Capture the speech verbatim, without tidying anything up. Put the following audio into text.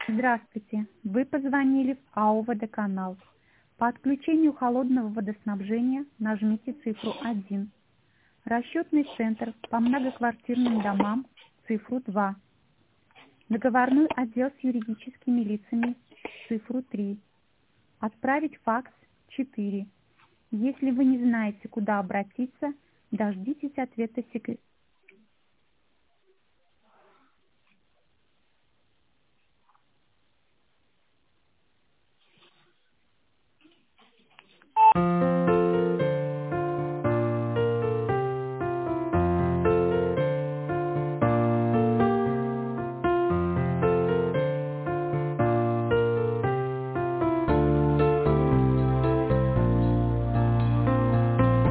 Здравствуйте! Вы позвонили в АО «Водоканал». По отключению холодного водоснабжения нажмите цифру один. Расчетный центр по многоквартирным домам цифру два. Договорной отдел с юридическими лицами цифру три. Отправить факс четыре. Если вы не знаете, куда обратиться, дождитесь ответа секретаря.